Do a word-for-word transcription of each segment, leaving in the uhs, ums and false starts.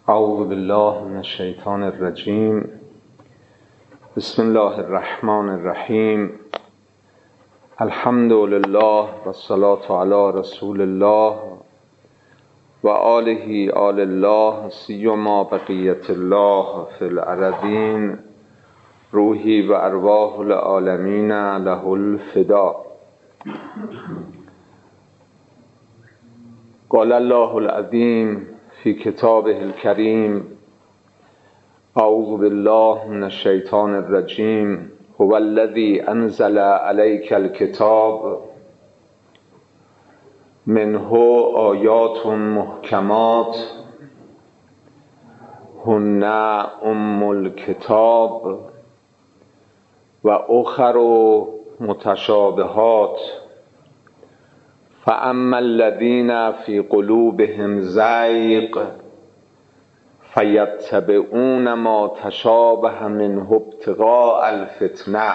اعوذ بالله من الشیطان الرجیم. بسم الله الرحمن الرحیم. الحمد لله و الصلاة علی رسول الله و آله آل الله سیما بقیت الله فی الارضین روحی و ارواح العالمین له الفدا. قال الله العظیم فی کتابه الکریم: اعوذ بالله من الشیطان الرجیم. هو الذی انزل علیک الکتاب منه آیات محکمات هن ام الکتاب و اخر متشابهات فاما الذین فی قلوبهم زیغ فیتبعون ما تشابه منه ابتغاء الفتنه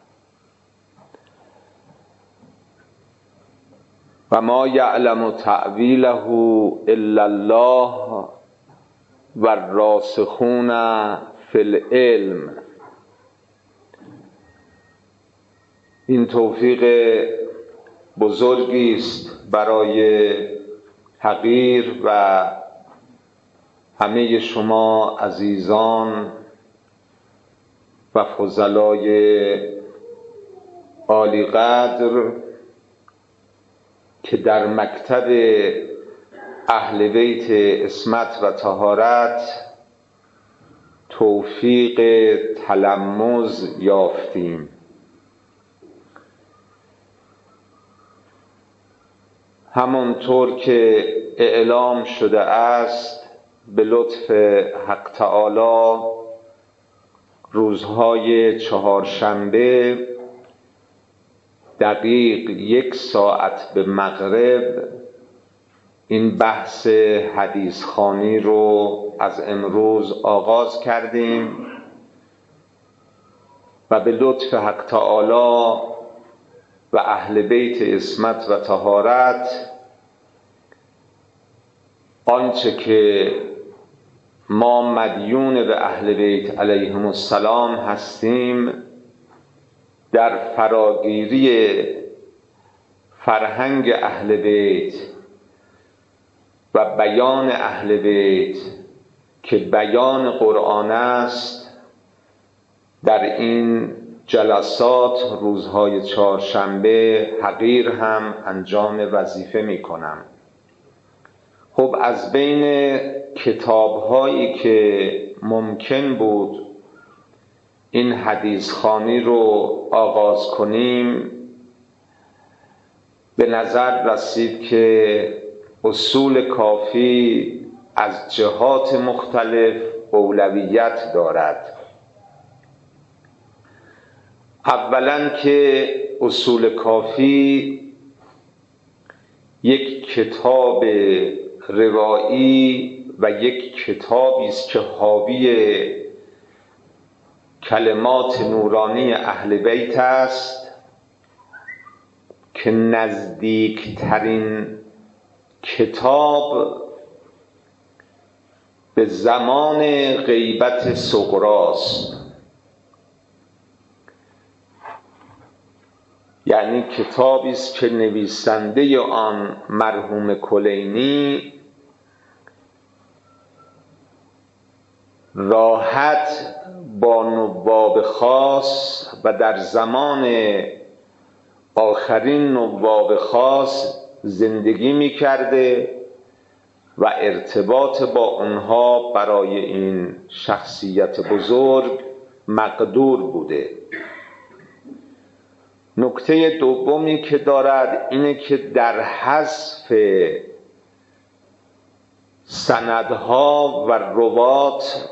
و ما یعلم تأویله الا الله و الراسخون فی العلم. این توفیق بزرگی است برای حقیر و همه شما عزیزان و فضلای عالی قدر که در مکتب اهل بیت عصمت و طهارت توفیق تلمذ یافتیم. همانطور که اعلام شده است به لطف حق تعالی روزهای چهارشنبه دقیق یک ساعت به مغرب این بحث حدیث خوانی رو از امروز آغاز کردیم و به لطف حق تعالی و اهل بیت عصمت و طهارت آنچه که ما مدیون به اهل بیت علیهم السلام هستیم در فراگیری فرهنگ اهل بیت و بیان اهل بیت که بیان قرآن است در این جلسات روزهای چهارشنبه حقیر هم انجام وظیفه می کنم. خب از بین کتاب‌هایی که ممکن بود این حدیث خوانی رو آغاز کنیم به نظر رسید که اصول کافی از جهات مختلف اولویت دارد. اولا که اصول کافی یک کتاب روایی و یک کتابی است که حاوی کلمات نورانی اهل بیت است که نزدیکترین کتاب به زمان غیبت صغراست، یعنی کتابی است که نویسنده آن مرحوم کلینی راحت با نواب خاص و در زمان آخرین نواب خاص زندگی می کرده و ارتباط با آنها برای این شخصیت بزرگ مقدور بوده. نکته دومی که دارد اینه که در حذف سندها و روات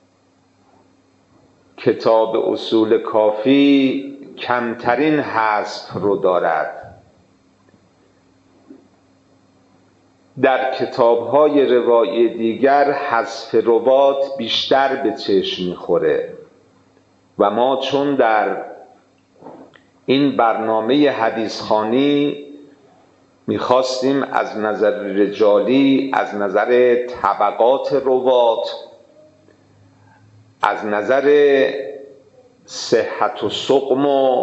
کتاب اصول کافی کمترین حذف رو دارد. در کتاب‌های روایی دیگر حذف روات بیشتر به چشم می‌خوره و ما چون در این برنامه حدیث خوانی میخواستیم از نظر رجالی، از نظر طبقات روات، از نظر صحت و سقم و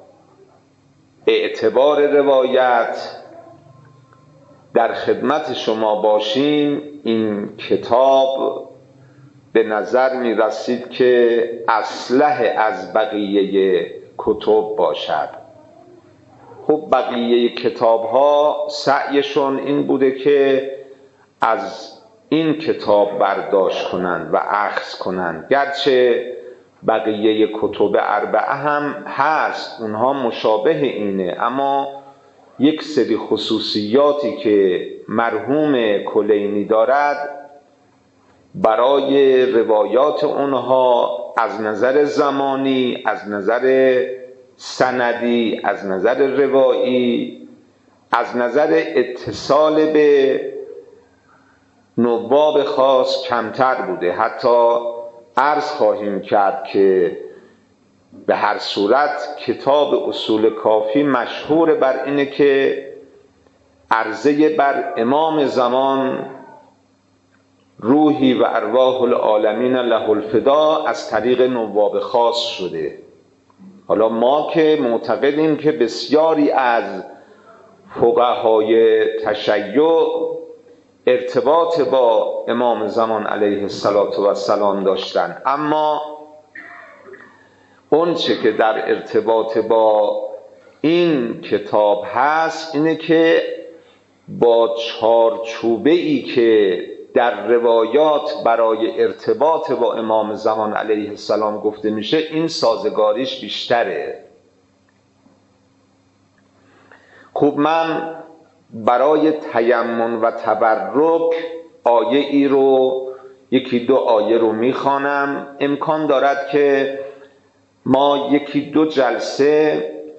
اعتبار روایت در خدمت شما باشیم. این کتاب به نظر می رسید که اصلح از بقیه کتب باشد. خب بقیه کتاب ها سعیشون این بوده که از این کتاب برداشت کنند و اخذ کنند، گرچه بقیه کتب اربعه هم هست، اونها مشابه اینه، اما یک سری خصوصیاتی که مرحوم کلینی دارد برای روایات اونها از نظر زمانی، از نظر سندی، از نظر روایی، از نظر اتصال به نواب خاص کمتر بوده. حتی عرض خواهیم کرد که به هر صورت کتاب اصول کافی مشهور بر اینه که عرضه بر امام زمان روحی و ارواح العالمین له الفدا از طریق نواب خاص شده. حالا ما که معتقدیم که بسیاری از فقهای تشیع ارتباط با امام زمان علیه السلام داشتن، اما اون چه که در ارتباط با این کتاب هست اینه که با چارچوبه ای که در روایات برای ارتباط با امام زمان علیه السلام گفته میشه این سازگاریش بیشتره. خب من برای تیمم و تبرک آیه ای رو، یکی دو آیه رو میخوانم. امکان دارد که ما یکی دو جلسه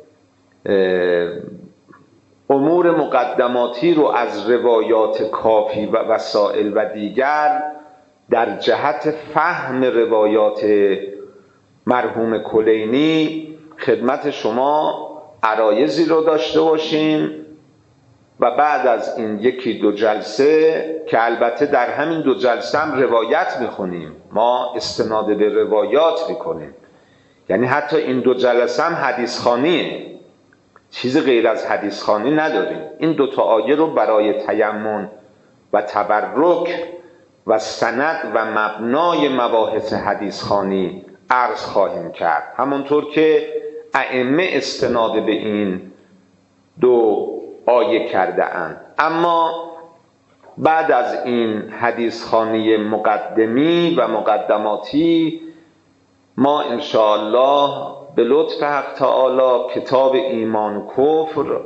امور مقدماتی رو از روایات کافی و وسائل و دیگر در جهت فهم روایات مرحوم کلینی خدمت شما عرایضی رو داشته باشیم و بعد از این یکی دو جلسه که البته در همین دو جلسه هم روایت میخونیم، ما استناد به روایات میکنیم، یعنی حتی این دو جلسه هم حدیث خوانیه، چیز غیر از حدیث خوانی نداریم. این دو تا آیه رو برای تیمم و تبرک و سند و مبنای مباحث حدیث خوانی عرض خواهیم کرد، همونطور که ائمه استناد به این دو آیه کرده اند. اما بعد از این حدیث خوانی مقدمی و مقدماتی ما انشاءالله به لطف حق تعالی کتاب ایمان و کفر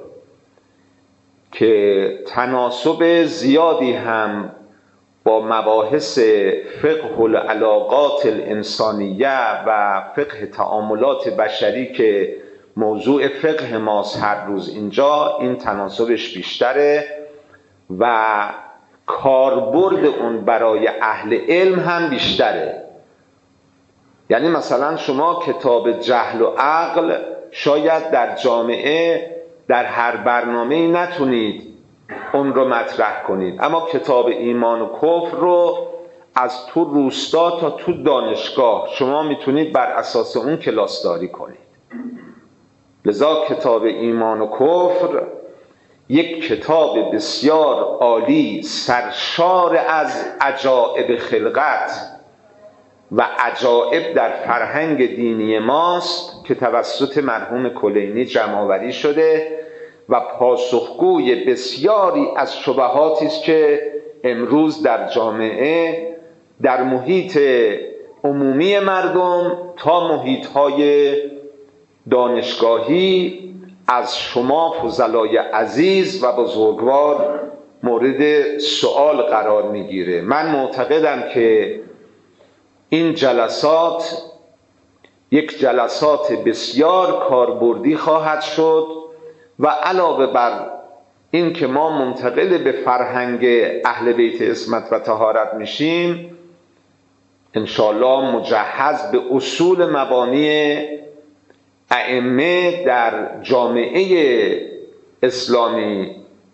که تناسب زیادی هم با مباحث فقه العلاقات الانسانیه و فقه تعاملات بشری که موضوع فقه ماست هر روز اینجا، این تناسبش بیشتره و کاربرد اون برای اهل علم هم بیشتره. یعنی مثلا شما کتاب جهل و عقل شاید در جامعه در هر برنامه‌ای نتونید اون رو مطرح کنید، اما کتاب ایمان و کفر رو از تو روستا تا تو دانشگاه شما میتونید بر اساس اون کلاسداری کنید. لذا کتاب ایمان و کفر یک کتاب بسیار عالی، سرشار از عجائب خلقت و عجائب در فرهنگ دینی ماست که توسط مرحوم کلینی جمع‌آوری شده و پاسخگوی بسیاری از شبهاتی است که امروز در جامعه در محیط عمومی مردم تا محیط‌های دانشگاهی از شما فضلای عزیز و بزرگوار مورد سؤال قرار میگیره. من معتقدم که این جلسات یک جلسات بسیار کاربردی خواهد شد و علاوه بر این که ما منتقل به فرهنگ اهل بیت عصمت و طهارت میشیم، انشاءالله مجهز به اصول مبانی ائمه در جامعه اسلامی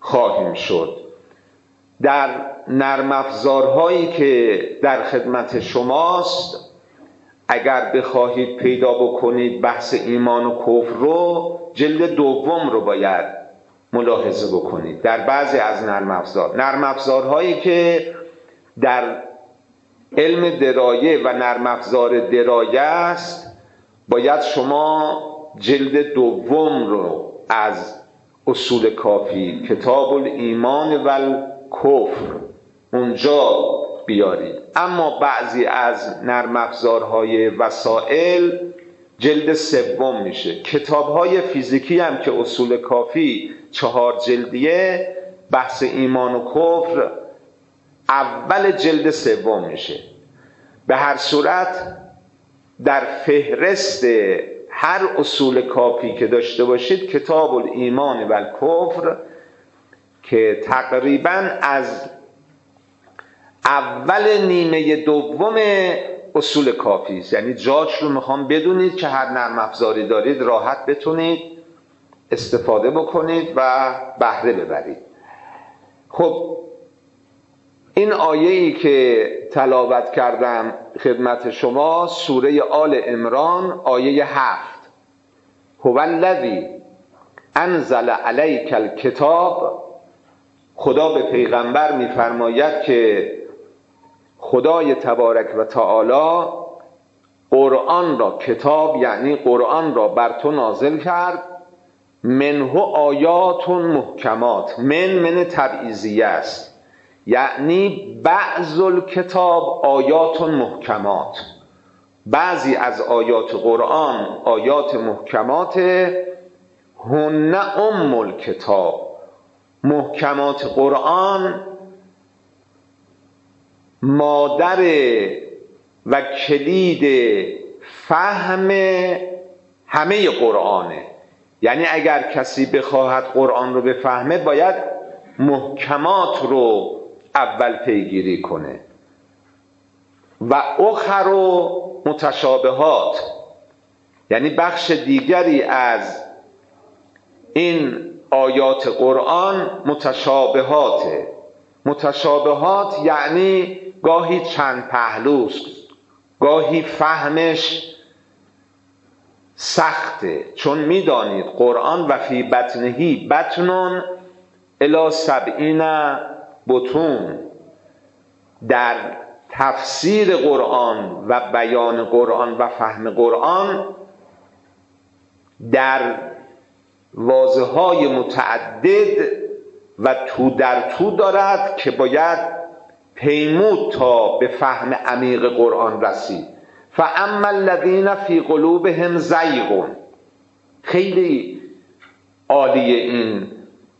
خواهیم شد. در نرم افزارهایی که در خدمت شماست اگر بخواهید پیدا بکنید بحث ایمان و کفر رو، جلد دوم رو باید ملاحظه بکنید. در بعضی از نرم افزار نرم افزارهایی که در علم درایه و نرم افزار درایه است، باید شما جلد دوم رو از اصول کافی، کتاب الایمان و الکفر، اونجا بیارید. اما بعضی از نرم افزارهای وسائل جلد سوم میشه. کتابهای فیزیکی هم که اصول کافی چهار جلدیه، بحث ایمان و کفر اول جلد سوم میشه. به هر صورت در فهرست هر اصول کافی که داشته باشید کتاب الایمان و الکفر که تقریبا از اول نیمه دوم اصول کافی است، یعنی جاش رو میخوام بدونید که هر نرم افزاری دارید راحت بتونید استفاده بکنید و بهره ببرید. خب این آیه‌ای که تلاوت کردم خدمت شما سوره آل عمران آیه هفت، هو الذی انزل علیک الکتاب، خدا به پیغمبر میفرماید که خدای تبارک و تعالی قرآن را، کتاب یعنی قرآن را بر تو نازل کرد، منه آیات محکمات، من من تبعیضیه است، یعنی بعض الکتاب آیات محکمات، بعضی از آیات قرآن آیات محکمات، هن ام الکتاب، محکمات قرآن مادر و کلید فهم همه قرآنه. یعنی اگر کسی بخواهد قرآن رو بفهمه باید محکمات رو اول پیگیری کنه و اخر و متشابهات، یعنی بخش دیگری از این آیات قرآن متشابهاته. متشابهات یعنی گاهی چند پهلوست، گاهی فهمش سخته، چون میدانید قرآن و فی بطنهی بطنون الی سبعین بطون، در تفسیر قرآن و بیان قرآن و فهم قرآن در واژه‌های متعدد و تو در تو دارد که باید پیمود تا به فهم عمیق قرآن رسید. فاما الذین فی قلوبهم زیغ، خیلی عالیه این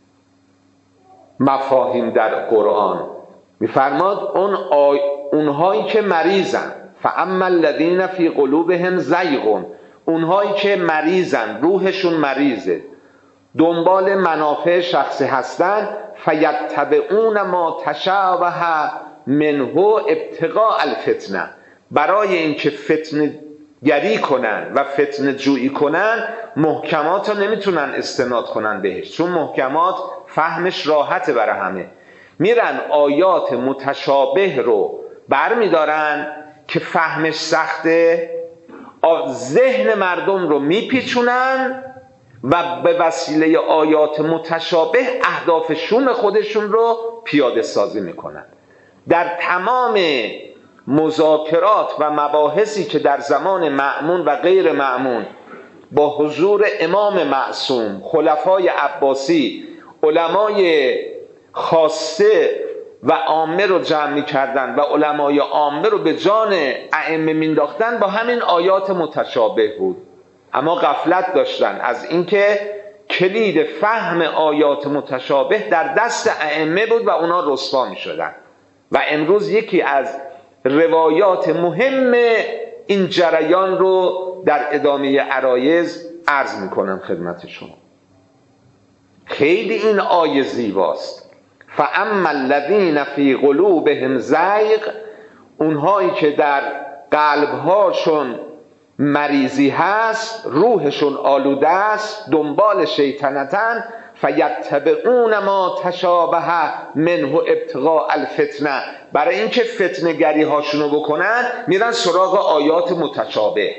مفاهیم در قرآن. میفرماد اون آی... اونهایی که مریضن، فاما الذین فی قلوبهم زیغ، اونهایی که مریضن، روحشون مریضه، دنبال منافع شخصی هستن، فیتبعون ما تشابه منه ابتغاء الفتنه، برای اینکه فتنه گری کنن و فتنه جویی کنن محکمات رو نمیتونن استناد کنن بهش، چون محکمات فهمش راحته برای همه. میرن آیات متشابه رو بر میدارن که فهمش سخته، ذهن مردم رو میپیچونن و به وسیله آیات متشابه اهداف شوم خودشون رو پیاده سازی میکنن. در تمام مذاکرات و مباحثی که در زمان مأمون و غیر مأمون با حضور امام معصوم، خلفای عباسی، علمای خاصه و عامه رو جمع می کردن و علمای عامه رو به جان ائمه مینداختن، با همین آیات متشابه بود. اما غفلت داشتن از اینکه کلید فهم آیات متشابه در دست ائمه بود و اونا رسوا می شدن. و امروز یکی از روایات مهم این جریان رو در ادامه عرایض عرض می کنم خدمت شما. خیلی این آیه زیباست. فاما الذین فی قلوبهم زیغ، اونهایی که در قلبهاشون مریضی هست، روحشون آلوده است، دنبال شیطنتن، فیتبعون ما تشابه منه ابتغاء الفتنه، برای اینکه فتنه گری هاشونو بکنن میرن سراغ آیات متشابه.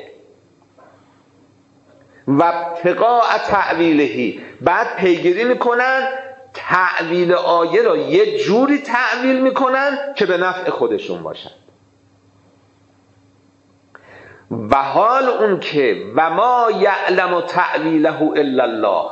و ابتغاء تأویلهی، بعد پیگیری میکنن تأویل آیه را یه جوری تأویل میکنن که به نفع خودشون باشن. و حال اون که و ما یعلم تأویله الا الله،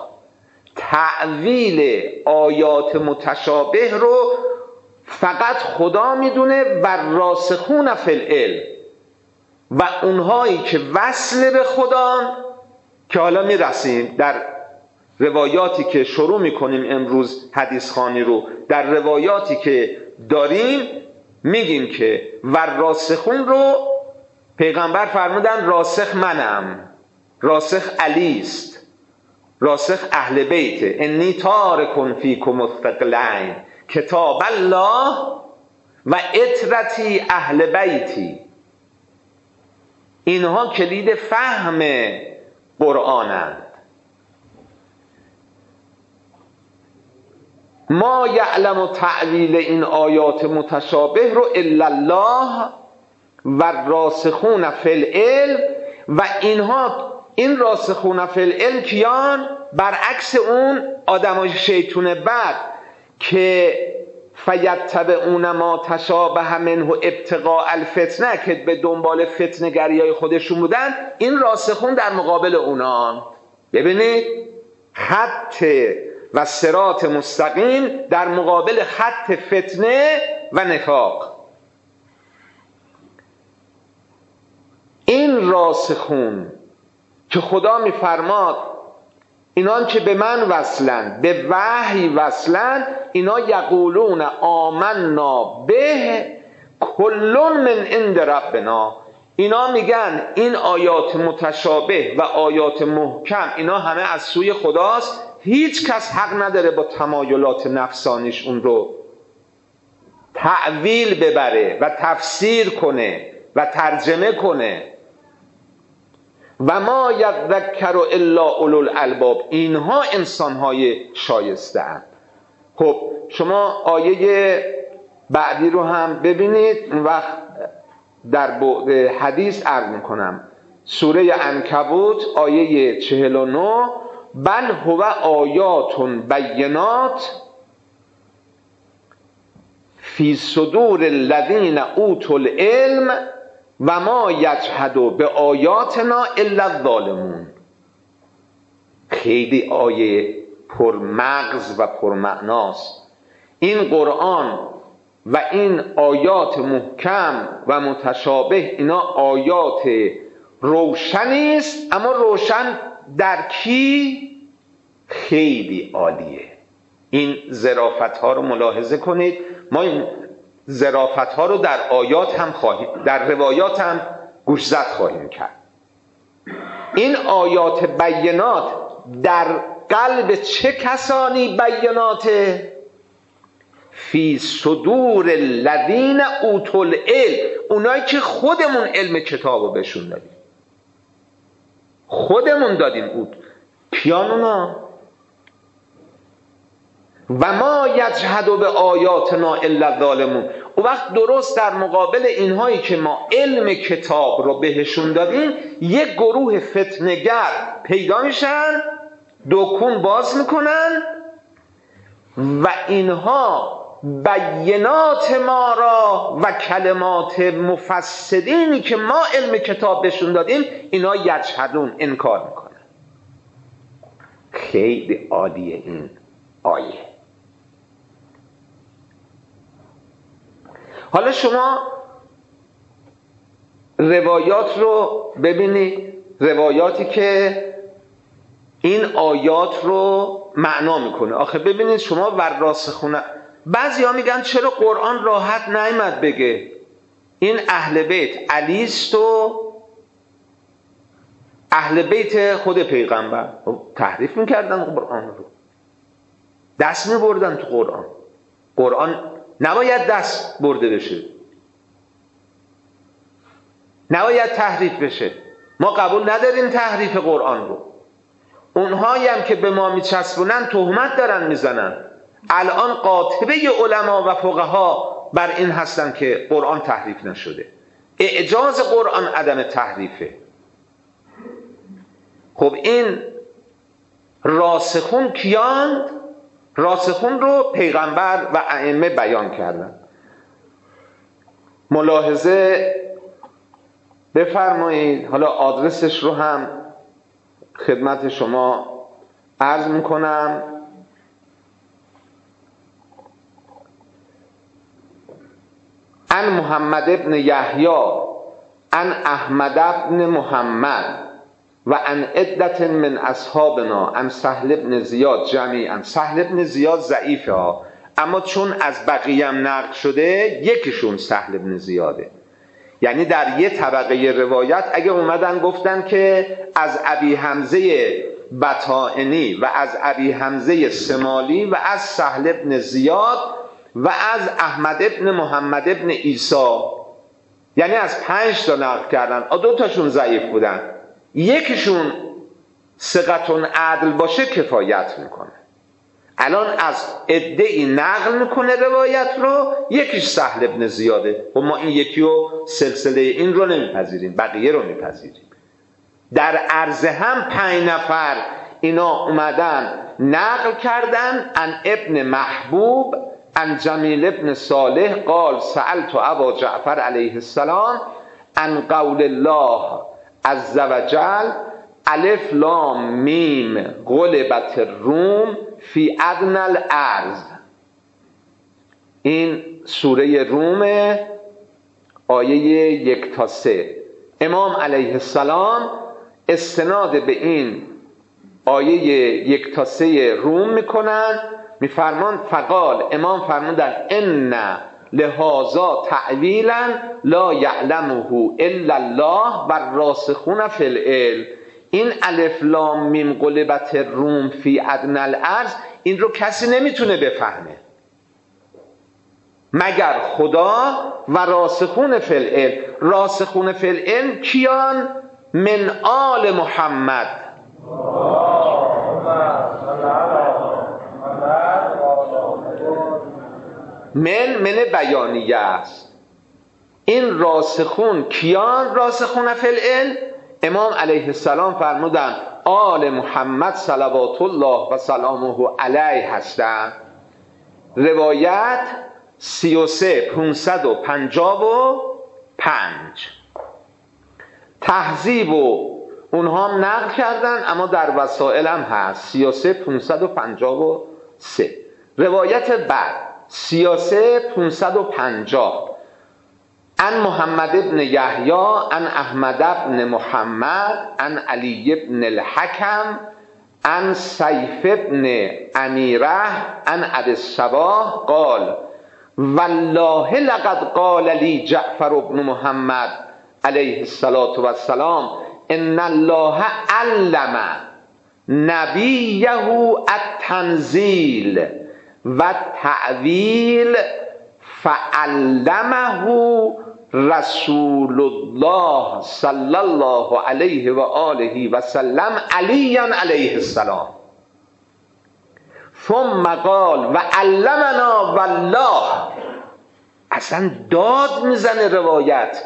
تأویل آیات متشابه رو فقط خدا میدونه. و راسخون فی العلم، و اونهایی که وصل به خدا، که حالا میرسیم در روایاتی که شروع میکنیم امروز حدیث خوانی رو، در روایاتی که داریم میگیم که و راسخون رو پیغمبر فرمودن راسخ منم، راسخ علی است، راسخ اهل بیت، انی تارکن فیکم الثقلین کتاب الله و اطرتی اهل بیتی. اینها کلید فهم قرآنند. ما یعلم تأویل این آیات متشابه رو الا الله و راسخون فی العلم. و اینها، این راسخون فی العلم کیان؟ برعکس اون آدمای شیطون بعد که فیتبعون ما تشابه منه ابتغاء الفتنه، که به دنبال فتنه گریای خودشون بودن. این راسخون در مقابل اونان. ببینید خط و صراط مستقیم در مقابل خط فتنه و نفاق. این راسخون که خدا میفرماد اینان که به من وصلن، به وحی وصلن، اینا یقولون آمنا به کل من عند ربنا، اینا میگن این آیات متشابه و آیات محکم اینا همه از سوی خداست، هیچ کس حق نداره با تمایلات نفسانیش اون رو تأویل ببره و تفسیر کنه و ترجمه کنه. و ما یذکر الا اولو الالباب، اینها انسانهای شایسته اند. خب شما آیه بعدی رو هم ببینید، اون وقت در بعد حدیث عرض میکنم. سوره عنکبوت آیه چهل و نه، بل هو آیات بینات فی صدور الذین اوتوا العلم و ما یجحد به آیاتنا الا الظالمون. خیلی آیه پرمغز و پرمعناست. این قرآن و این آیات محکم و متشابه اینا آیات روشنی است، اما روشن در کی؟ خیلی عالیه. این ظرافت ها رو ملاحظه کنید. ما این ظرافت ها رو در آیات هم خواهیم، در روایات هم گوشزد خواهیم کرد. این آیات بینات در قلب چه کسانی بیناته؟ فی صدور الذین اوتوا العلم، اونایی که خودمون علم کتاب رو بهشون دادیم، خودمون دادیم. اوت کیان اونا؟ و ما یجحد به آیاتنا الا الظالمون. او وقت درست در مقابل اینهایی که ما علم کتاب رو بهشون دادیم، یک گروه فتنگر پیدا میشن، دکون باز میکنن و اینها بینات ما را و کلمات مفسرینی که ما علم کتاب بهشون دادیم اینا یجحدون، انکار میکنن. خیلی عالیه این آیه. حالا شما روایات رو ببینید، روایاتی که این آیات رو معنا میکنه. آخه ببینید شما وراسخونه، بعضی ها میگن چرا قرآن راحت نیامد بگه این اهل بیت علیست و اهل بیت خود پیغمبر. تحریف میکردن قرآن رو، دست میبردن تو قرآن. قرآن نباید دست برده بشه، نباید تحریف بشه. ما قبول نداریم تحریف قرآن رو. اونهایی هم که به ما میچسبونن تهمت دارن میزنن. الان قاطبه علما و فقها بر این هستن که قرآن تحریف نشده. اعجاز قرآن عدم تحریفه. خب این راسخون کیاند؟ راسخون رو پیغمبر و ائمه بیان کردن. ملاحظه بفرمایید. حالا آدرسش رو هم خدمت شما عرض میکنم. عن محمد ابن یحیی عن احمد ابن محمد و عن عدة من اصحابنا عن سهل ابن زیاد جمیعا. سهل ابن زیاد ضعیفه ها، اما چون از بقیه هم نقل شده یکیشون سهل ابن زیاده. یعنی در یه طبقه روایت اگه اومدن گفتن که از ابی حمزه بطائنی و از ابی حمزه سمالی و از سهل ابن زیاد و از احمد ابن محمد ابن عیسی، یعنی از پنج تا نقل کردن. دو تاشون ضعیف بودن، یکیشون ثقتون عدل باشه کفایت میکنه. الان از عده‌ای نقل میکنه روایت رو، یکیش سهل ابن زیاده. و ما این یکی رو سلسله این رو نمیپذیریم، بقیه رو میپذیریم. در عرض هم پنج نفر اینا اومدن نقل کردن. عن ابن محبوب عن جمیل ابن صالح قال سألت ابا جعفر علیه السلام عن قول الله عز وجل الف لام میم غلبت الروم فی ادنی الارض. این سوره روم آیه یک تا سه. امام علیه السلام استناد به این آیه یک تا سه روم میکنن، میفرمان فقال، امام فرمودن ان لهذا تعویلا لا یعلمه الا الله والراسخون فی العلم. این الف لام میم غلبت الروم فی ادنی الارض، این رو کسی نمیتونه بفهمه مگر خدا و راسخون فی العلم. راسخون فی العلم کیان؟ من آل محمد. من من بیانیه است. این راسخون کیان؟ راسخون فی العلم. امام علیه السلام فرمودن آل محمد صلوات الله و سلامه علیه هستند. روایت سی و سه پونصد و پنجاه و پنج. تهذیب و اونها هم نقل کردن، اما در وسائل هم هست سی و سه پونصد و پنجاه و سه. روایت بعد سی و سه پونصد و پنجاه عن محمد ابن یحیی عن احمد ابن محمد عن علی ابن الحکم عن سیف ابن امیره عن ابی الصباح قال والله لقد قال لی جعفر ابن محمد علیه الصلاة والسلام ان الله علم نبیه التنزیل و تعویل فعلمه رسول الله صلی الله علیه و آله و سلم علی علیه السلام ثم قال و علمنا والله. اصلا داد میزنه روایت،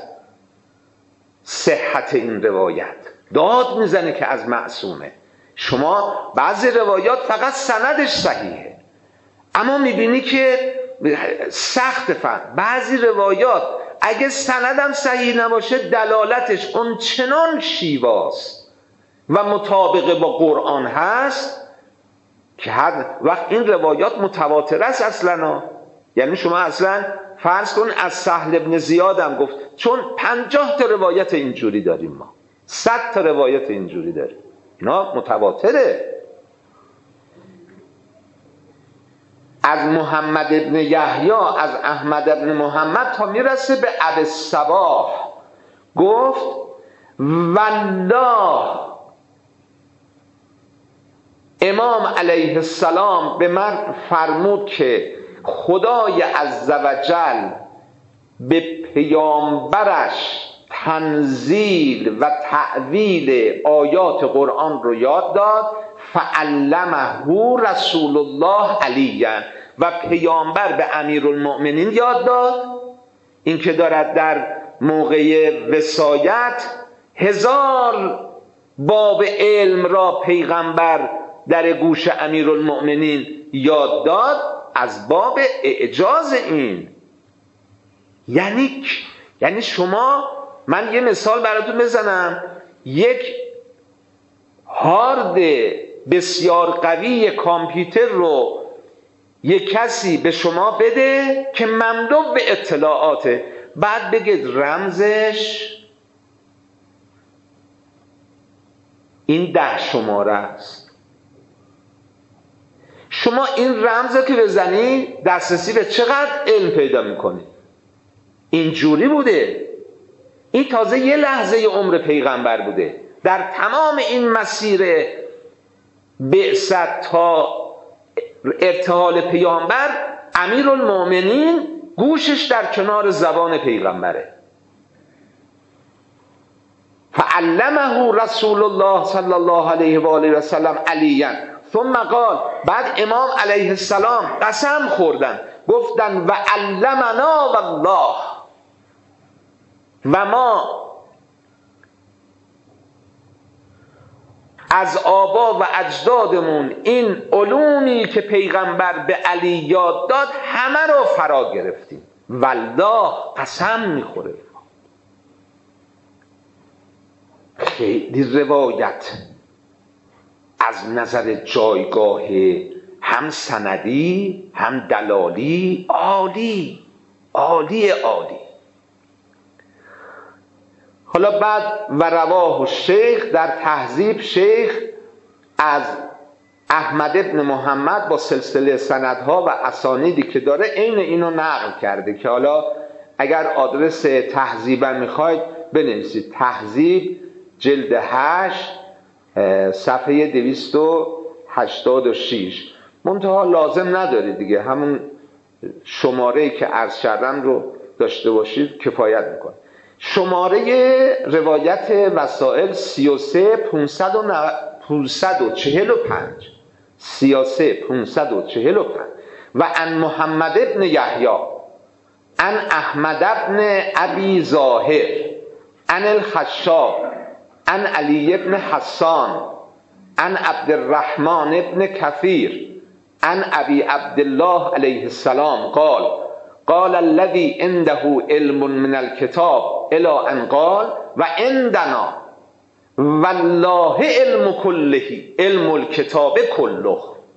صحت این روایت داد میزنه که از معصومه. شما بعضی روایات فقط سندش صحیحه، اما میبینی که سخت فهم. بعضی روایات اگه سندم صحیح نباشه دلالتش اون چنان شیواست و مطابق با قرآن هست که هر وقت این روایات متواتر است اصلا. یعنی شما اصلا فرض کن از سهل ابن زیادم گفت، چون پنجاه تا روایت اینجوری داریم، ما صد تا روایت اینجوری داریم، اینا متواتره. از محمد ابن یحیی از احمد ابن محمد تا میرسه به ابی الصباح گفت والله امام علیه السلام به من فرمود که خدای عزوجل به پیامبرش تنزیل و تعویل آیات قرآن رو یاد داد. فعلمه رسول الله علیا، و پیامبر به امیرالمؤمنین یاد داد این که دارد در موقع وصایت هزار باب علم را پیغمبر در گوش امیرالمؤمنین یاد داد از باب اعجاز این. یعنی یعنی شما، من یه مثال براتون بزنم، یک هارد بسیار قوی کامپیوتر رو یک کسی به شما بده که مملو به اطلاعاته، بعد بگید رمزش این ده شماره است. شما این رمز رو که بزنی دسترسی به چقدر علم پیدا میکنی؟ اینجوری بوده. این تازه یه لحظه عمر پیغمبر بوده. در تمام این مسیر بعثت تا ارتحال پیامبر، امیرالمؤمنین گوشش در کنار زبان پیغمبره. فعلمه رسول الله صلی الله علیه و آله و سلم علیا ثم قال، بعد امام علیه السلام قسم خوردن گفتن و علمنا والله، و ما از آبا و اجدادمون این علومی که پیغمبر به علی یاد داد همه رو فرا گرفتیم. والله قسم میخوره. خیلی روایت از نظر جایگاه هم سندی هم دلالی عالی عالی عالی. حالا بعد و رواه الشیخ، در تهذیب شیخ از احمد ابن محمد با سلسله سندها و اسانیدی که داره عین اینو نقل کرده که حالا اگر آدرس تهذیبم میخواید بنویسید، تهذیب جلد هشت صفحه دویست و هشتاد و شش. منتها لازم ندارید دیگه، همون شماره‌ای که عرض کردم رو داشته باشید کفایت میکنه. شماره روایت وسائل سی و سه پانصد و چهل و پنج سی و سه پانصد و چهل و پنج. و عن محمد ابن یحیی عن احمد ابن ابی ظاهر عن الخشاب عن علی ابن حسان عن عبد الرحمن ابن کثیر عن ابی عبدالله علیه السلام قال قال الذي عنده علم من الكتاب الى ان قال و عندنا والله علم كله علم الكتاب كله.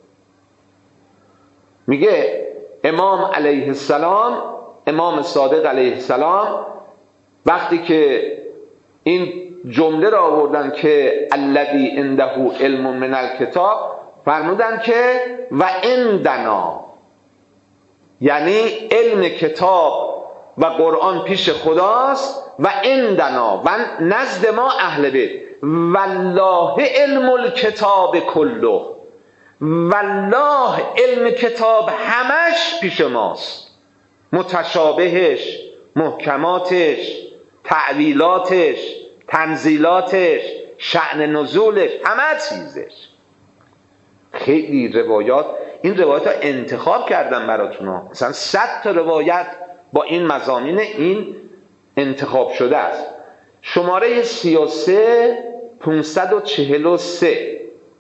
میگه امام علیه السلام، امام صادق علیه السلام وقتی که این جمله را آوردن که الذی عنده علم من الکتاب، فرمودن که و عندنا، یعنی علم کتاب و قرآن پیش خداست، و عندنا و نزد ما اهل بیت، والله علم الکتاب کله، والله علم کتاب همش پیش ماست، متشابهش، محکماتش، تعویلاتش، تنزیلاتش، شأن نزولش، همه چیزش. خیلی روایات، این روایات ها انتخاب کردم براتون ها، مثلا صد تا روایت با این مضامین این انتخاب شده است. شماره سی و سه پانصد و چهل و سه.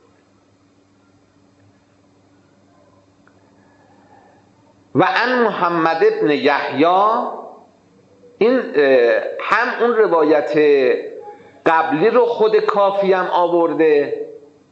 و عن محمد ابن یحیی، این هم اون روایت قبلی رو خود کافی هم آورده.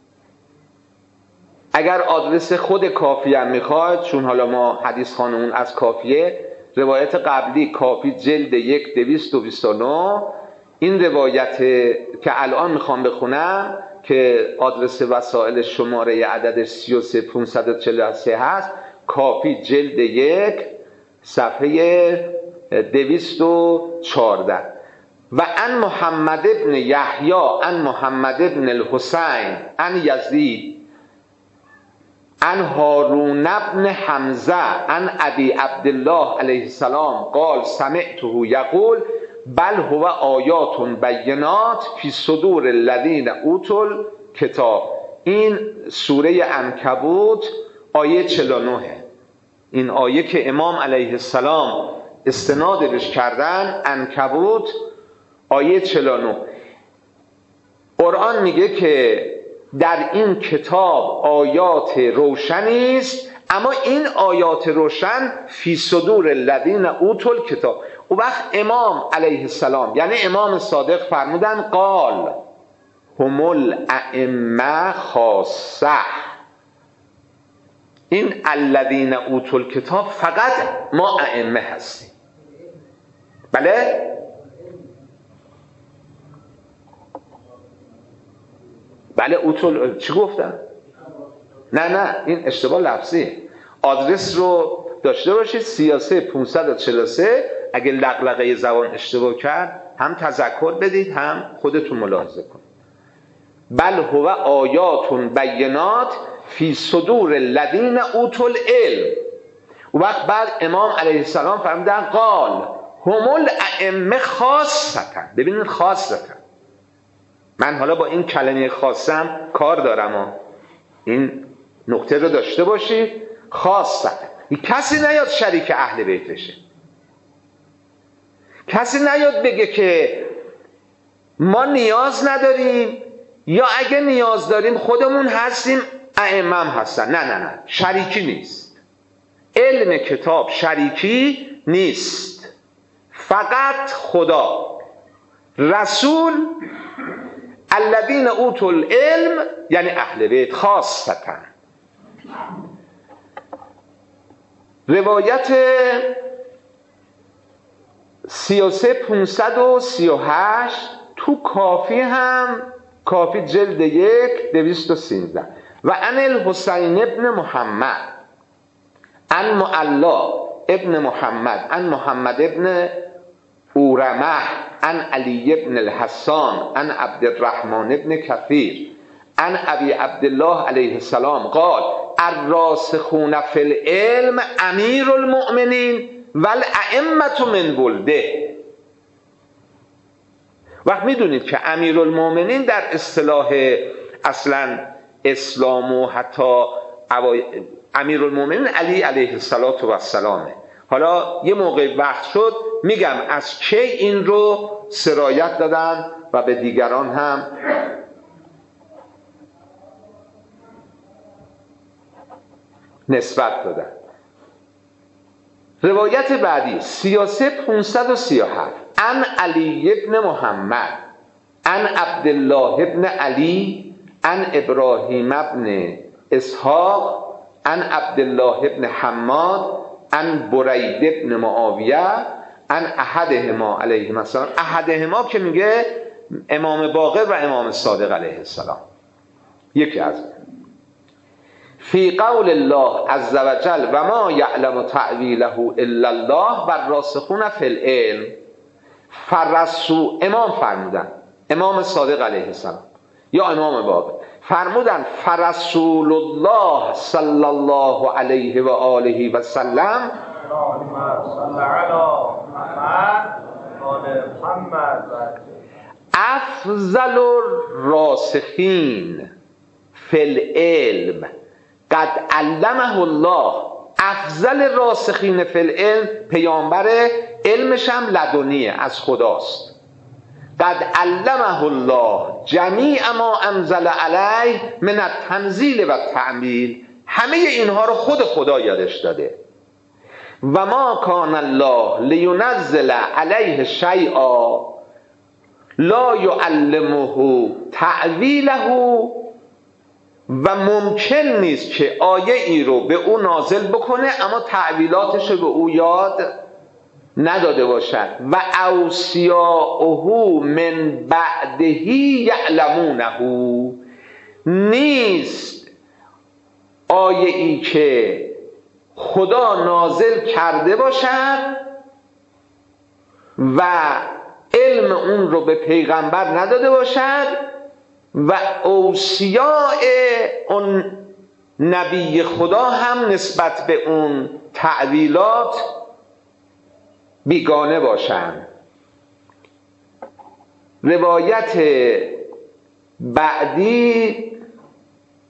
اگر آدرس خود کافی هم میخواید، چون حالا ما حدیث خانمون از کافیه، روایت قبلی کافی جلد یک دویست و بیست و نه، این روایت که الان میخوام بخونم که آدرس وسائل شماره عدد سی و سه پانصد و چهل و سه هست، کافی جلد یک صفحه دویست و چهارده. و عن محمد ابن یحیی عن محمد ابن الحسین عن یزید عن هارون ابن حمزه عن ابی عبدالله علیه السلام قال سمعته یقول بل هو آیات بینات فی صدور الذین اوتوا الکتاب این سوره عنکبوت آیه چهل و نه، این آیه که امام علیه السلام استناد بهش کردن، عنکبوت آیه چهل و نه. قرآن میگه که در این کتاب آیات روشنی است، اما این آیات روشن فی صدور الذین اوتوا الکتاب. اون وقت امام علیه السلام یعنی امام صادق فرمودن قال هم الائمه خاصه، این الذین اوتوا الکتاب فقط ما ائمه هستیم. بله؟ بله اوتول چی گفتن؟ نه نه این اشتباه لفظی. آدرس رو داشته باشید، سیاسه پانصد و چهل و سه. اگه لغلقه زبان اشتباه کرد هم تذکر بدید هم خودتون ملاحظه کنید. بل هو آیات بینات فی صدور الذین اوتوا العلم. و وقت بعد امام علیه السلام فرمودن قال هم الائمه خاصه. ببینید خاصه، من حالا با این کلمه خاصم کار دارم و این نکته رو داشته باشید. خاصه کسی نیاد شریک اهل بیتشه، کسی نیاد بگه که ما نیاز نداریم یا اگه نیاز داریم خودمون هستیم ائمه هم هستن. نه نه نه، شریکی نیست. علم کتاب شریکی نیست، فقط خدا، رسول، الذین اوتوا العلم یعنی اهل بیت خاصه. روایت سی و سه پانصد و سی و هشت تو کافی هم، کافی جلد یک دویست و سیزده. و عن الحسین ابن محمد عن معلا ابن محمد عن محمد ابن اورمه عن علی ابن الحسان عن عبد الرحمن ابن کثیر عن ابی عبدالله علیه السلام قال الراسخون فی العلم امیر المؤمنین والائمة من ولده. وقت میدونید که امیر المؤمنین در اصطلاح اصلا اسلام و حتی امیر المؤمنین علی علیه السلام. حالا یه موقع وقت شد میگم از کی این رو سرایت دادن و به دیگران هم نسبت دادن. روایت بعدی سی و سه پانصد و سی و هفت عن علی ابن محمد عن عبدالله ابن علی عن ابراهیم ابن اسحاق عن عبدالله ابن حماد عن برید ابن معاویه عن احدهما علیه السلام. احدهما که میگه امام باقر و امام صادق علیه السلام، یکی از فی قول الله عز وجل و ما یعلم تعویله الا الله و الراسخون فی العلم فرسو. امام فرمودن، امام صادق علیه السلام یا امام باقر فرمودن فرسول الله صلی الله علیه و آله و سلم افضل الراسخین فی العلم قد علمه الله. افضل راسخین فی العلم پیامبر، علمش هم لدنیه، از خداست. قد علمه الله جمیع ما انزل علیه من التنزیل و التعمیل. همه اینها رو خود خدا یادش داده. و ما کان الله لینزل علیه شیئا لا یعلمه تعویله. و ممکن نیست که آیه ای رو به او نازل بکنه اما تعویلاتش رو به او یاد نداده باشد. و اوصیاؤه من بعدهی یعلمونه. نیست آیه ای که خدا نازل کرده باشد و علم اون رو به پیغمبر نداده باشد و اوصیاء اون نبی خدا هم نسبت به اون تعویلات بیگانه باشند. روایت بعدی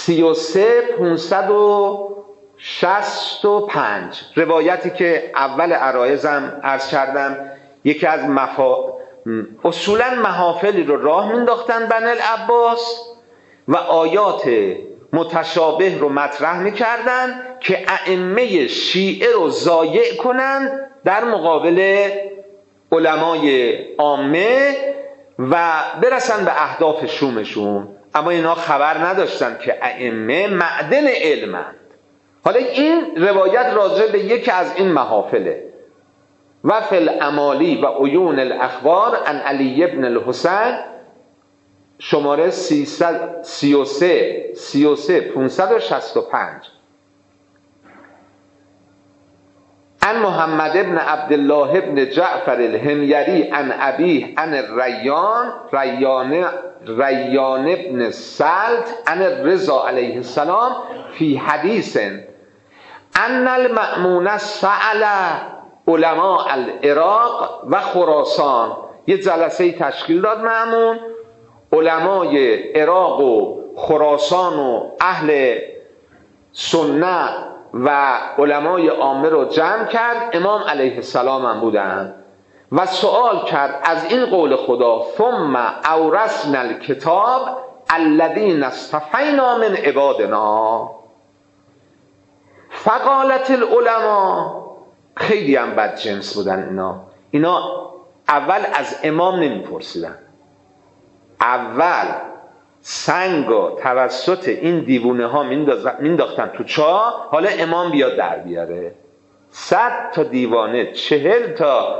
سی و سه پونصد و شصت و پنج، روایتی که اول عرایزم عرض کردم یکی از مفا... اصولا محافلی رو راه مینداختن بنی العباس و آیات متشابه رو مطرح میکردن که ائمه شیعه رو ضایع کنند در مقابل علمای عامه و برسن به اهداف شومشون. اما اینا خبر نداشتن که ائمه معدن علمند. حالا این روایت راجع به یکی از این محافله. و فی الامالی و عیون الاخبار عن علی ابن الحسین، شماره سی و سه پونصد و شصت و پنج. عن محمد ابن عبدالله ابن جعفر الحمیری عن ابیه عن الریان ریان ریان ابن سلط عن الرضا علیه السلام فی حدیث ان المأمون سأل علماء العراق و خراسان. یه جلسه تشکیل داد مأمون، علمای عراق و خراسان و اهل سنت و علمای عامه رو جمع کرد، امام علیه السلام هم بودن، و سوال کرد از این قول خدا ثم اورثنا الکتاب الذین اصطفینا من عبادنا. فقالت العلماء، خیلی هم بد جنس بودن اینا. اینا اول از امام نمیپرسیدن، اول سنگ و توسط این دیوونه ها مینداختن تو چاه، حالا امام بیاد در بیاره. صد تا دیوانه، چهل تا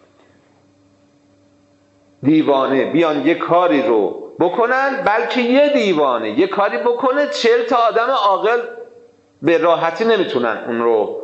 دیوانه بیان یه کاری رو بکنن، بلکه یه دیوانه یه کاری بکنه، چهل تا آدم عاقل به راحتی نمیتونن اون رو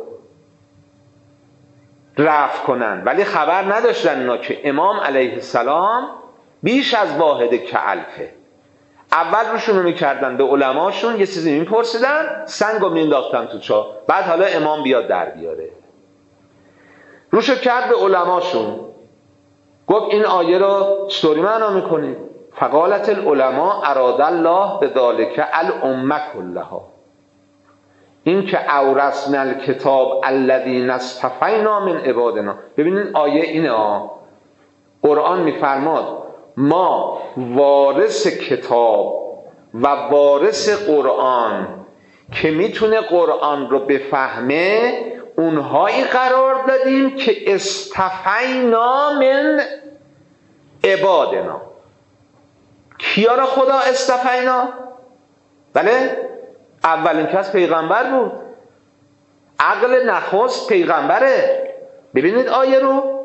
رفع کنن. ولی خبر نداشتن اینا که امام علیه السلام بیش از واحد کالفه. اول روشون رو میکردن به علماشون، یه چیزی میپرسیدن، سنگ رو مینداختن تو چاه، بعد حالا امام بیاد در بیاره. روشو کرد به علماشون، گفت این آیه رو چطوری معنا میکنید؟ فقالت العلماء اراد الله بذلک الامه کلها. این که اورثنا الکتاب الذین اصطفینا من عبادنا. ببینید آیه اینه ها، قرآن میفرماد ما وارث کتاب و وارث قرآن که میتونه قرآن رو بفهمه اونهایی قرار دادیم که اصطفینا من عبادنا. کیا را خدا اصطفینا؟ بله، اولین کس پیغمبر بود. عقل نخست پیغمبره. ببینید آیه رو،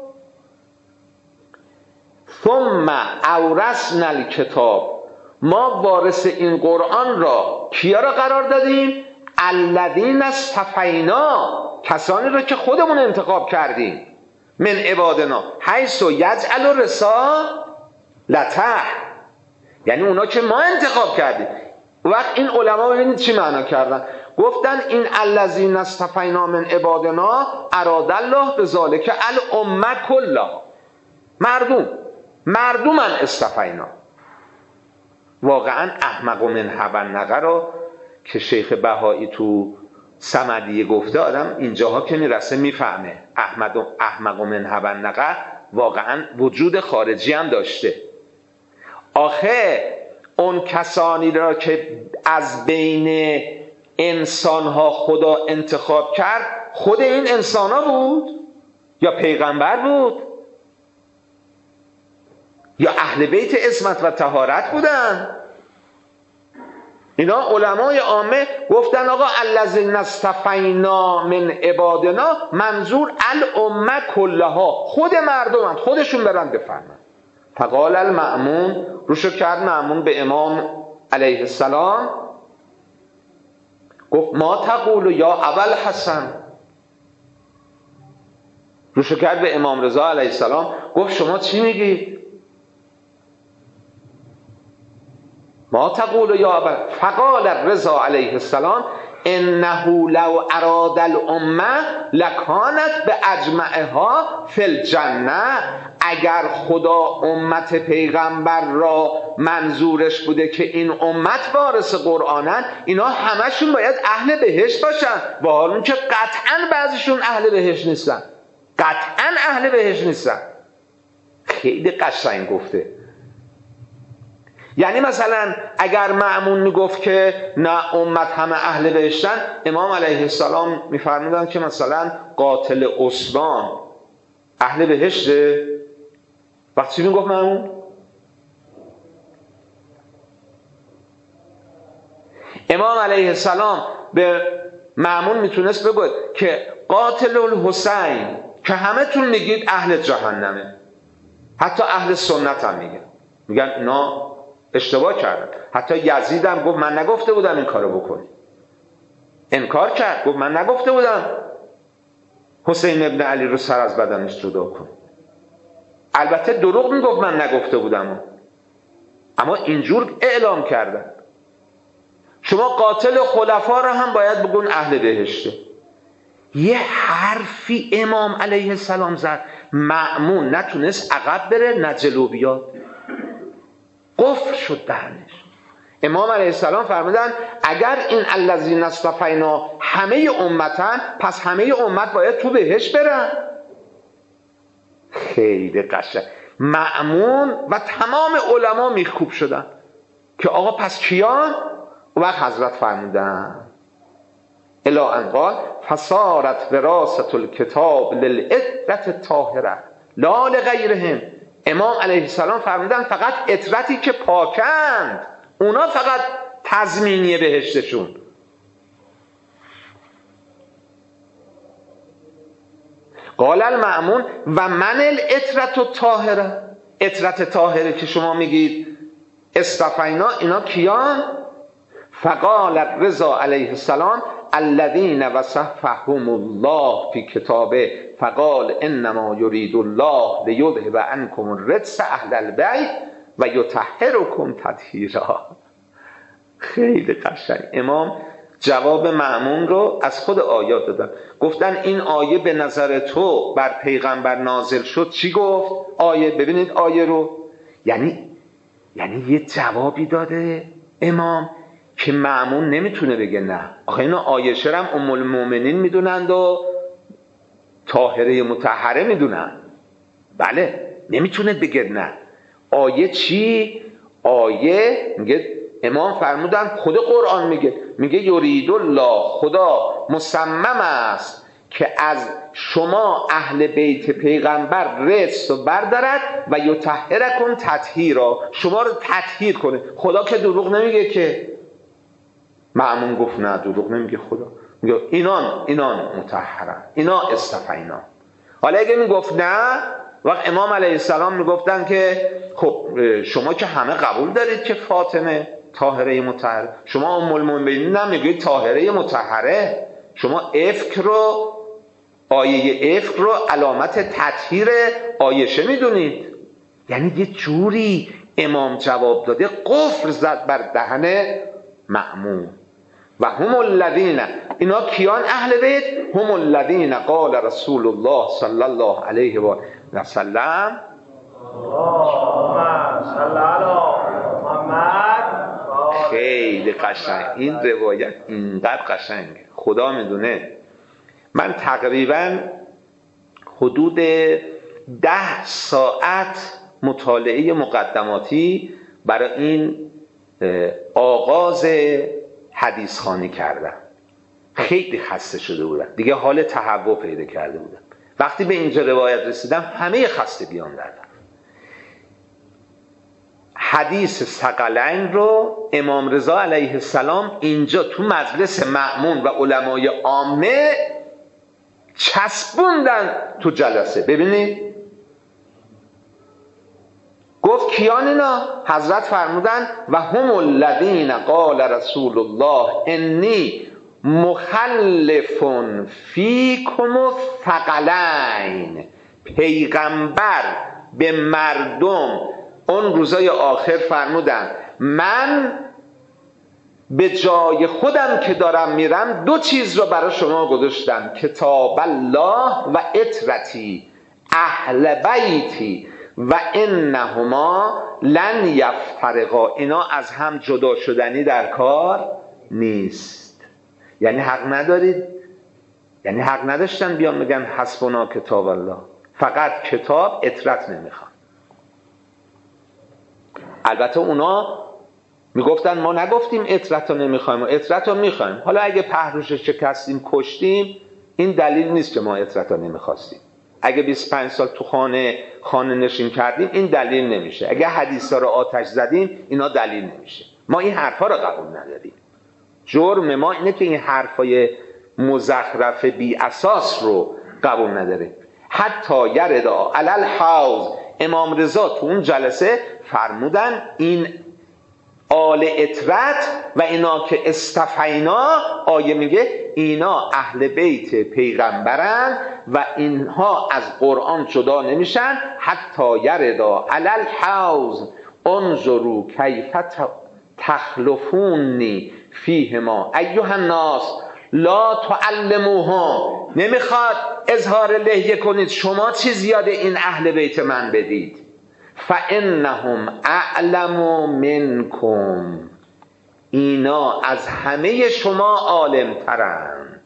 ثم اورثنا الکتاب، ما وارث این قرآن را کیا را قرار دادیم؟ الذین اصطفینا، کسانی را که خودمون انتخاب کردیم، من عبادنا حیث یجعل رسالته، یعنی اونا که ما انتخاب کردیم. وقت این علما ببینید چی معنا کردن، گفتن این الذین اصطفینا من عبادنا اراد الله بذلک الامه کلها، مردم مردمن اصطفینا. واقعا احمق من هوی النقه رو که شیخ بهایی تو صمدیه گفته، آدم اینجاها که میرسه میفهمه احمد احمق من هوی النقه واقعا وجود خارجی هم داشته. آخه اون کسانی را که از بین انسانها خدا انتخاب کرد، خود این انسانها بود یا پیغمبر بود یا اهل بیت عصمت و طهارت بودن؟ اینا علمای عامه گفتن آقا الذین اصطفینا من عبادنا، منظور الامه کلها، خود مردمن، خودشون برن بفهمن. فقال المأمون، روشو کرد مأمون به امام علیه السلام، گفت ما تقول یا ابوالحسن. روشو کرد به امام رضا علیه السلام، گفت شما چی میگید؟ ما تقول یا ابوالحسن. فقال رضا علیه السلام انه لو اراد الامه لکانت به اجمعها فی الجنه. اگر خدا امت پیغمبر را منظورش بوده که این امت وارث قرآنن، اینا همشون باید اهل بهشت باشن، با حال که قطعا بعضیشون اهل بهشت نیستن، قطعا اهل بهشت نیستن. خیلی قشنگ گفته. یعنی مثلا اگر مأمون میگفت که نه امت همه اهل بهشتن، امام علیه السلام میفرمودن که مثلا قاتل عثمان اهل بهشته؟ وقتی چی میگفت مأمون؟ امام علیه السلام به مأمون میتونست بگوید که قاتل الحسین که همه تون میگید اهل جهنمه، حتی اهل سنت هم میگن، میگن اینا اشتباه کردن. حتی یزید هم گفت من نگفته بودم این کارو بکنی، انکار کرد، گفت من نگفته بودم حسین ابن علی رو سر از بدنش جدا کن. البته دروغ میگفت من نگفته بودم، اما اینجور اعلام کردن. شما قاتل خلفا رو هم باید بگون اهل بهشته. یه حرفی امام علیه السلام زد، مأمون نتونست عقب بره نه جلو بیاد، قفل شد دهنش. امام علیه السلام فرمودن اگر این الذین اصطفینا همه امتن، پس همه امت باید تو بهشت برن. خیلی قشنگ. مأمون و تمام علما میخکوب شدن که آقا پس کیان؟ و وقت حضرت فرمودن الی ان قال فصارت وراثة الکتاب للعترة الطاهرة لا لغیرهم. امام علیه السلام فرمودن فقط عترتی که پاکند اونا فقط تضمینی بهشتشون. قال المأمون و من العترة الطاهرة. عترت طاهره که شما میگید استفینا، اینا کیان؟ فقال رضا علیه السلام الذین وصفهم الله فی کتابه فقال انما یرید الله لیذهب عنکم الرجس اهل البیت و یطهرکم تطهیرا. خیلی قشنگ. امام جواب مأمون رو از خود آیات دادن. گفتن این آیه به نظر تو بر پیغمبر نازل شد. چی گفت آیه؟ ببینید آیه رو. یعنی یعنی یه جوابی داده امام که مأمون نمیتونه بگه نه. آخه اینا عایشه هم ام المؤمنین میدونند و طاهره مطهره میدونن. بله نمیتونه بگه نه. آیه چی؟ آیه میگه امام فرمودن خود قرآن میگه میگه یرید الله، خدا مصمم است که از شما اهل بیت پیغمبر رجس رو بردارد و یطهرکم تطهیرا، شما رو تطهیر کنه. خدا که دروغ نمیگه که. مأمون گفت نه دروغ نمیگه خدا، میگه اینان اینان مطهرن، اینا استفینا. حالا اگه میگفت نه، وقت امام علیه السلام میگفتن که خب شما که همه قبول دارید که فاطمه طاهره مطهره، شما ام المؤمنین هم میگید طاهره مطهره، شما افک رو، آیه افک رو علامت تطهیر عایشه میدونید. یعنی یه جوری امام جواب داده، قفل زد بر دهن مأمون. و هم الذین، اینا کیان اهل بیت؟ هم الذین قال رسول الله صلی الله علیه و سلم اللهم صل علی محمد. خیلی قشنگ این روایت، اینقدر قشنگه خدا میدونه. من تقریبا حدود ده ساعت مطالعه مقدماتی برای این آغاز حدیث خوانی کردم. خیلی خسته شده بودم دیگه، حال تهوع پیدا کرده بودم. وقتی به اینجا روایت رسیدم همه خسته بیان دردم. حدیث ثقلین رو امام رضا علیه السلام اینجا تو مجلس مأمون و علمای عامه چسبوندن تو جلسه. ببینید گفت کیان اینا؟ حضرت فرمودن و هم الذین قال رسول الله انی مخلف فیکم الثقلین. پیغمبر به مردم اون روزای آخر فرمودن من به جای خودم که دارم میرم دو چیز رو برای شما گذاشتم، کتاب الله و اطرتی اهل بیتی و انهما لن یفترقا. اینا از هم جدا شدنی در کار نیست. یعنی حق ندارید، یعنی حق نداشتن بیان بگن حسبنا کتاب الله، فقط کتاب، اطرت نمیخوان. البته اونا میگفتن ما نگفتیم اطرت رو نمیخوایم، و اطرت رو میخوایم. حالا اگه پهلوش شکستیم کشتیم، این دلیل نیست که ما اطرت رو نمیخواستیم. اگه بیست و پنج سال تو خانه خانه نشین کردیم، این دلیل نمیشه. اگه حدیثا رو آتش زدیم، اینا دلیل نمیشه. ما این حرفا رو قبول نداریم. جرم ما اینه که این حرفای مزخرف بی اساس رو قبول نداریم. حتی یردا علی الحوض، امام رضا تو اون جلسه فرمودن این آل اطرت و اینا که استفینا، آیه میگه اینا اهل بیت پیغمبرن و اینها از قرآن جدا نمیشن. حتی یردا علی الحوض انظروا کیف تخلفونی فیهما ایها الناس لا تعلموهم. نمیخواد اظهار لحیه کنید، شما چی زیاده این اهل بیت من بدید. فانهم اعلم منکم، اینا از همه شما عالم ترند.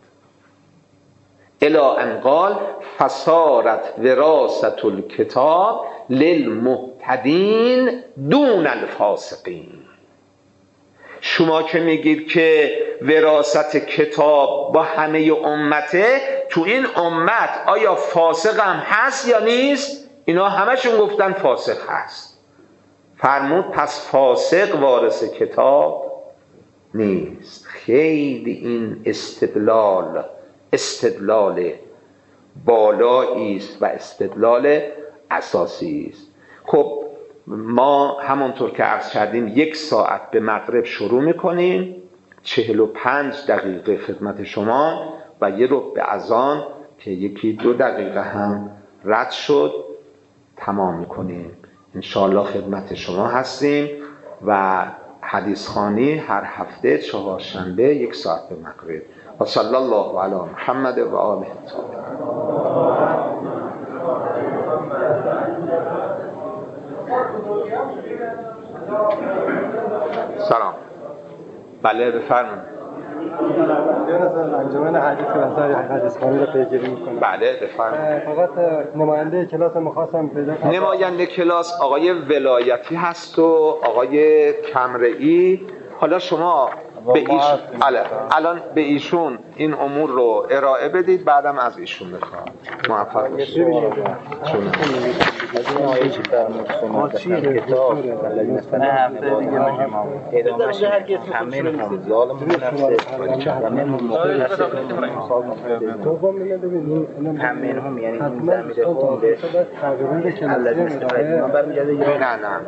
الی ان قال فصارت وراثة الکتاب للمهتدین دون الفاسقین. شما که میگید که وراثت کتاب با همه امته، تو این امت آیا فاسق هم هست یا نیست؟ اینا همشون گفتن فاسق هست. فرمود پس فاسق وارث کتاب نیست. خیلی این استدلال استدلال بالایی است و استدلال اساسی است. خب ما همانطور که عرض کردیم یک ساعت به مغرب شروع میکنیم، چهل و پنج دقیقه خدمت شما و یه ربع به اذان که یکی دو دقیقه هم رد شد تمام میکنیم. انشاءالله خدمت شما هستیم و حدیث خوانی هر هفته چهارشنبه یک ساعت به مغرب. و صلی الله علی محمد و آله سلام. بله بفرمایید. انجمن حدیث و حدیث خوانی رو پیگیری میکنم. بله بفرمایید. فقط نماینده کلاس مخواستم پیدا کنم. نماینده کلاس آقای ولایتی هست و آقای کمرئی. حالا شما به ایشون الان به ایشون این امور رو ارائه بدید، بعدم از ایشون بخوام. موفق باشید. چون همینهم یعنی این زمینه خونده نه نه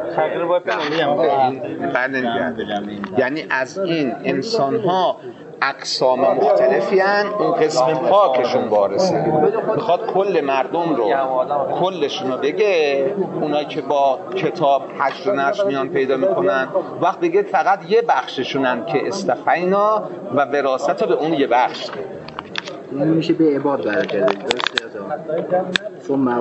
تقریبا یعنی از این انسان ها اقسام مختلفی هن، اون قسم پاکشون وارثه، میخواد کل مردم رو کلشون رو بگه. اونایی که با کتاب حشر و نشر میان پیدا میکنن، وقت بگه فقط یه بخششونن که استفینا و وراثت رو به اون یه بخش ده. این میشه به عباد برگرده. درسته یا